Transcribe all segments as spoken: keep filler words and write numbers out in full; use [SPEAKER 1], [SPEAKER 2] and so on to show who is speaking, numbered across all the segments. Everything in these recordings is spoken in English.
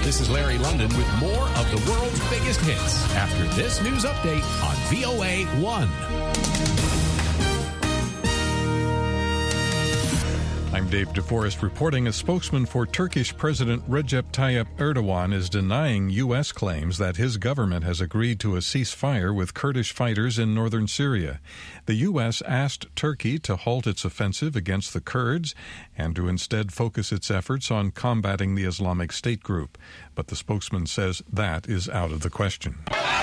[SPEAKER 1] This is Larry London with more of the world's biggest hits after this news update on V O A one.
[SPEAKER 2] I'm Dave DeForest reporting. A spokesman for Turkish President Recep Tayyip Erdogan is denying U S claims that his government has agreed to a ceasefire with Kurdish fighters in northern Syria. The U S asked Turkey to halt its offensive against the Kurds and to instead focus its efforts on combating the Islamic State group. But the spokesman says that is out of the question.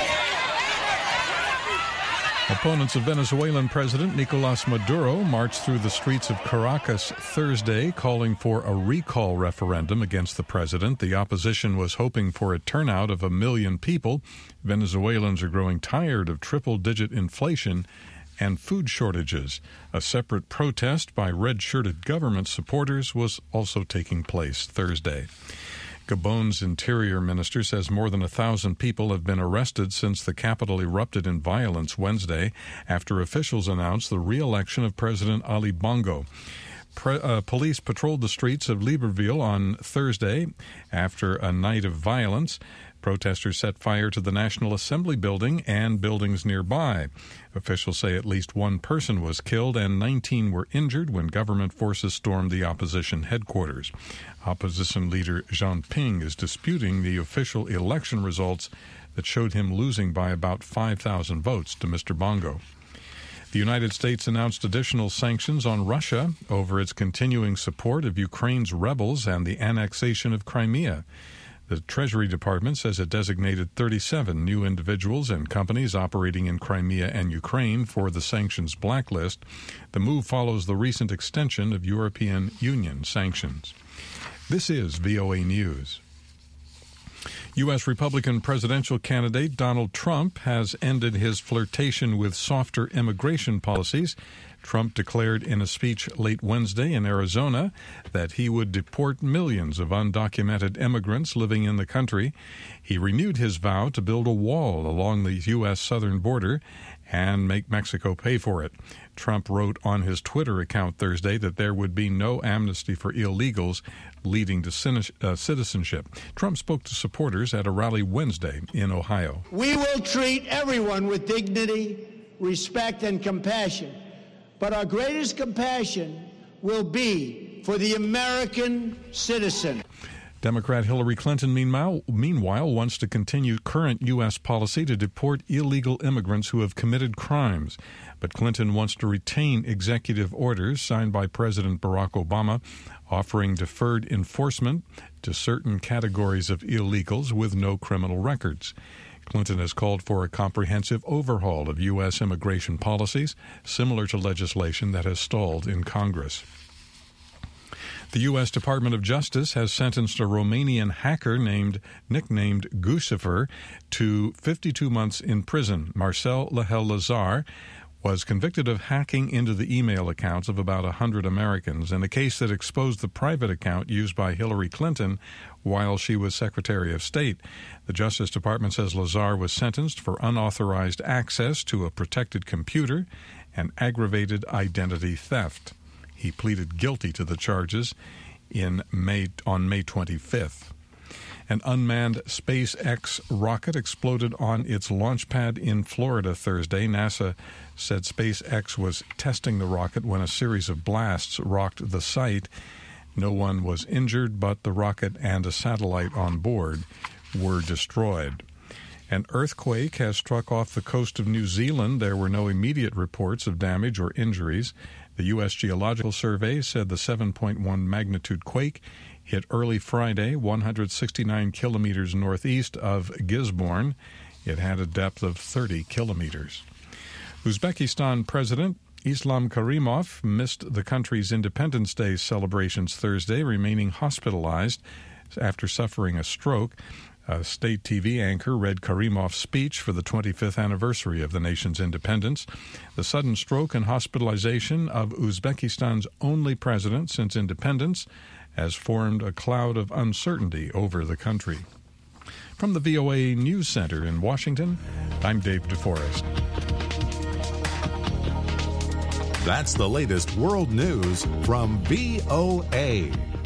[SPEAKER 2] Opponents of Venezuelan President Nicolas Maduro marched through the streets of Caracas Thursday, calling for a recall referendum against the president. The opposition was hoping for a turnout of a million people. Venezuelans are growing tired of triple-digit inflation and food shortages. A separate protest by red-shirted government supporters was also taking place Thursday. Gabon's interior minister says more than a thousand people have been arrested since the capital erupted in violence Wednesday after officials announced the re-election of President Ali Bongo. Pre- uh, police patrolled the streets of Libreville on Thursday after a night of violence. Protesters set fire to the National Assembly building and buildings nearby. Officials say at least one person was killed and nineteen were injured when government forces stormed the opposition headquarters. Opposition leader Jean Ping is disputing the official election results that showed him losing by about five thousand votes to Mister Bongo. The United States announced additional sanctions on Russia over its continuing support of Ukraine's rebels and the annexation of Crimea. The Treasury Department says it designated thirty-seven new individuals and companies operating in Crimea and Ukraine for the sanctions blacklist. The move follows the recent extension of European Union sanctions. This is V O A News. U S Republican presidential candidate Donald Trump has ended his flirtation with softer immigration policies. Trump declared in a speech late Wednesday in Arizona that he would deport millions of undocumented immigrants living in the country. He renewed his vow to build a wall along the U S southern border and make Mexico pay for it. Trump wrote on his Twitter account Thursday that there would be no amnesty for illegals leading to citizenship. Trump spoke to supporters at a rally Wednesday in Ohio.
[SPEAKER 3] We will treat everyone with dignity, respect, and compassion. But our greatest compassion will be for the American citizen.
[SPEAKER 2] Democrat Hillary Clinton, meanwhile, meanwhile, wants to continue current U S policy to deport illegal immigrants who have committed crimes. But Clinton wants to retain executive orders signed by President Barack Obama offering deferred enforcement to certain categories of illegals with no criminal records. Clinton has called for a comprehensive overhaul of U S immigration policies, similar to legislation that has stalled in Congress. The U S Department of Justice has sentenced a Romanian hacker named nicknamed Guccifer to fifty-two months in prison. Marcel Lehel Lazar was convicted of hacking into the email accounts of about one hundred Americans in a case that exposed the private account used by Hillary Clinton while she was Secretary of State. The Justice Department says Lazar was sentenced for unauthorized access to a protected computer and aggravated identity theft. He pleaded guilty to the charges in May on May twenty-fifth. An unmanned SpaceX rocket exploded on its launch pad in Florida Thursday. NASA said SpaceX was testing the rocket when a series of blasts rocked the site. No one was injured, but the rocket and a satellite on board were destroyed. An earthquake has struck off the coast of New Zealand. There were no immediate reports of damage or injuries. The U S Geological Survey said the seven point one magnitude quake hit early Friday, one hundred sixty-nine kilometers northeast of Gisborne. It had a depth of thirty kilometers. Uzbekistan President Islam Karimov missed the country's Independence Day celebrations Thursday, remaining hospitalized after suffering a stroke. A state T V anchor read Karimov's speech for the twenty-fifth anniversary of the nation's independence. The sudden stroke and hospitalization of Uzbekistan's only president since independence has formed a cloud of uncertainty over the country. From the V O A News Center in Washington, I'm Dave DeForest.
[SPEAKER 4] That's the latest world news from V O A.